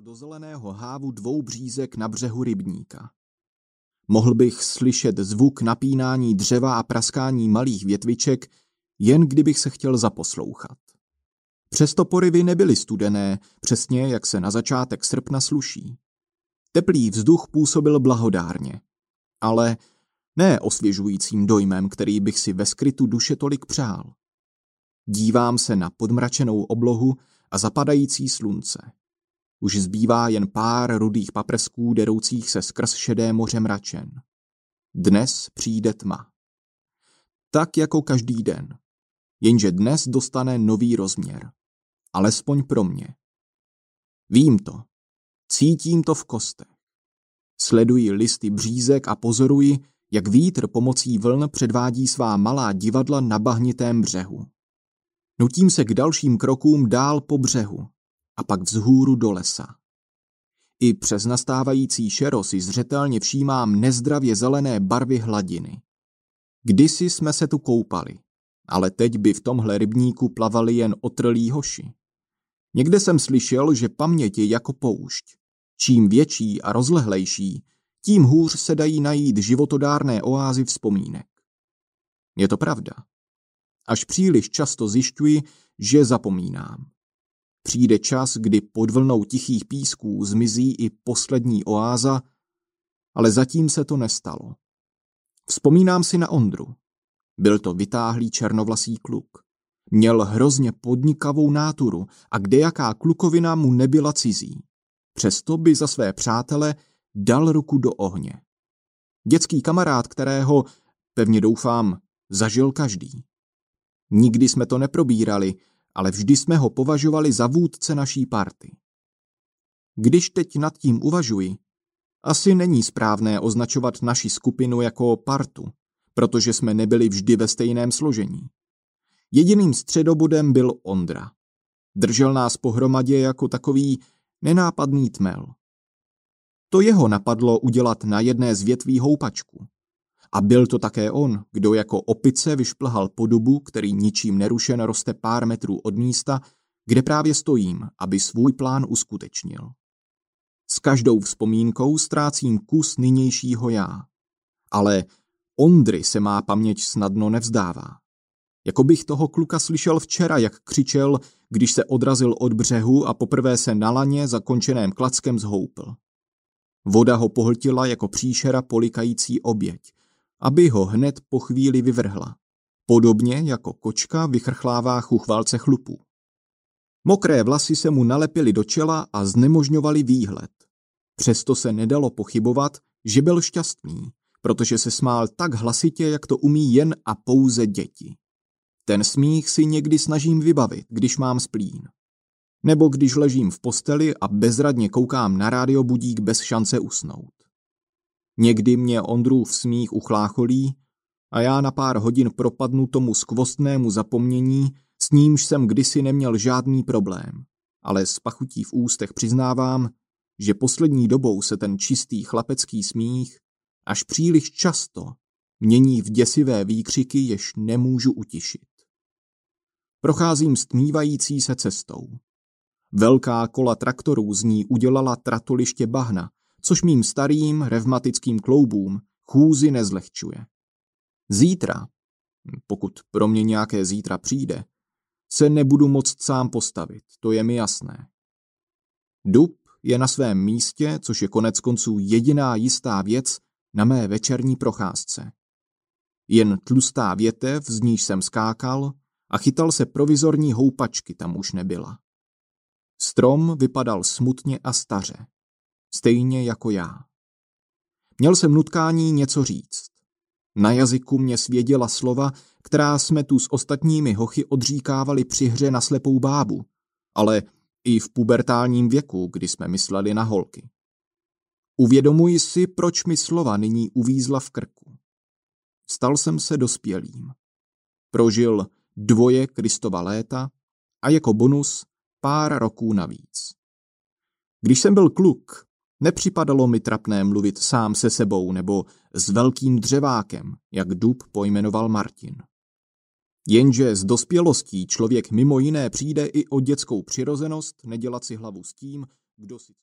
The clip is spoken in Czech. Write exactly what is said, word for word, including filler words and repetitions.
do zeleného hávu dvou břízek na břehu rybníka. Mohl bych slyšet zvuk napínání dřeva a praskání malých větviček, jen kdybych se chtěl zaposlouchat. Přesto porivy nebyly studené, přesně jak se na začátek srpna sluší. Teplý vzduch působil blahodárně, ale ne osvěžujícím dojmem, který bych si ve skrytu duše tolik přál. Dívám se na podmračenou oblohu a zapadající slunce. Už zbývá jen pár rudých paprsků deroucích se skrz šedé moře mračen. Dnes přijde tma. Tak jako každý den. Jenže dnes dostane nový rozměr. Alespoň pro mě. Vím to. Cítím to v kostech. Sleduji listy břízek a pozoruji, jak vítr pomocí vln předvádí svá malá divadla na bahnitém břehu. Nutím se k dalším krokům dál po břehu a pak vzhůru do lesa. I přes nastávající šero si zřetelně všímám nezdravě zelené barvy hladiny. Kdysi jsme se tu koupali, ale teď by v tomhle rybníku plavali jen otrlí hoši. Někde jsem slyšel, že paměť je jako poušť. Čím větší a rozlehlejší, tím hůř se dají najít životodárné oázy vzpomínek. Je to pravda. Až příliš často zjišťuji, že zapomínám. Přijde čas, kdy pod vlnou tichých písků zmizí i poslední oáza, ale zatím se to nestalo. Vzpomínám si na Ondru. Byl to vytáhlý černovlasý kluk. Měl hrozně podnikavou náturu a kdejaká klukovina mu nebyla cizí. Přesto by za své přátele dal ruku do ohně. Dětský kamarád, kterého, pevně doufám, zažil každý. Nikdy jsme to neprobírali, ale vždy jsme ho považovali za vůdce naší party. Když teď nad tím uvažuji, asi není správné označovat naši skupinu jako partu, protože jsme nebyli vždy ve stejném složení. Jediným středobodem byl Ondra. Držel nás pohromadě jako takový nenápadný tmel. To jeho napadlo udělat na jedné z větví houpačku. A byl to také on, kdo jako opice vyšplhal po dubu, který ničím nerušen roste pár metrů od místa, kde právě stojím, aby svůj plán uskutečnil. S každou vzpomínkou ztrácím kus nynějšího já. Ale Ondry se má paměť snadno nevzdává. Jako bych toho kluka slyšel včera, jak křičel, když se odrazil od břehu a poprvé se na laně zakončeném klackem zhoupl. Voda ho pohltila jako příšera polikající oběť, aby ho hned po chvíli vyvrhla. Podobně jako kočka vychrchlává chuchvalce chlupů. Mokré vlasy se mu nalepily do čela a znemožňovaly výhled. Přesto se nedalo pochybovat, že byl šťastný, protože se smál tak hlasitě, jak to umí jen a pouze děti. Ten smích si někdy snažím vybavit, když mám splín. Nebo když ležím v posteli a bezradně koukám na rádiobudík bez šance usnout. Někdy mě Ondrův smích uchlácholí a já na pár hodin propadnu tomu skvostnému zapomnění, s nímž jsem kdysi neměl žádný problém, ale s pachutí v ústech přiznávám, že poslední dobou se ten čistý chlapecký smích až příliš často mění v děsivé výkřiky, jež nemůžu utišit. Procházím stmívající se cestou. Velká kola traktorů z ní udělala tratoliště bahna, což mým starým revmatickým kloubům chůzi nezlehčuje. Zítra, pokud pro mě nějaké zítra přijde, se nebudu moct sám postavit, to je mi jasné. Dub je na svém místě, což je koneckonců jediná jistá věc na mé večerní procházce. Jen tlustá větev, z níž jsem skákal a chytal se provizorní houpačky, tam už nebyla. Strom vypadal smutně a staře, stejně jako já. Měl jsem nutkání něco říct. Na jazyku mě svěděla slova, která jsme tu s ostatními hochy odříkávali při hře na slepou bábu, ale i v pubertálním věku, kdy jsme mysleli na holky. Uvědomuji si, proč mi slova nyní uvízla v krku. Stal jsem se dospělým. Prožil dvoje Kristova léta a jako bonus pár roků navíc. Když jsem byl kluk, nepřipadalo mi trapné mluvit sám se sebou nebo s velkým dřevákem, jak dub pojmenoval Martin. Jenže s dospělostí člověk mimo jiné přijde i o dětskou přirozenost nedělat si hlavu s tím, kdo si